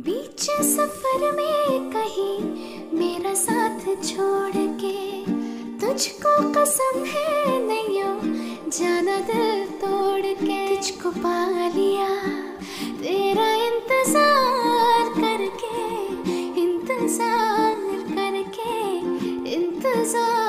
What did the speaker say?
बीच सफर में कहीं मेरा साथ छोड़ के, तुझको कसम है नैयो जाना दिल तोड़ के, तुझको पा लिया तेरा इंतजार करके, इंतजार करके, इंतजार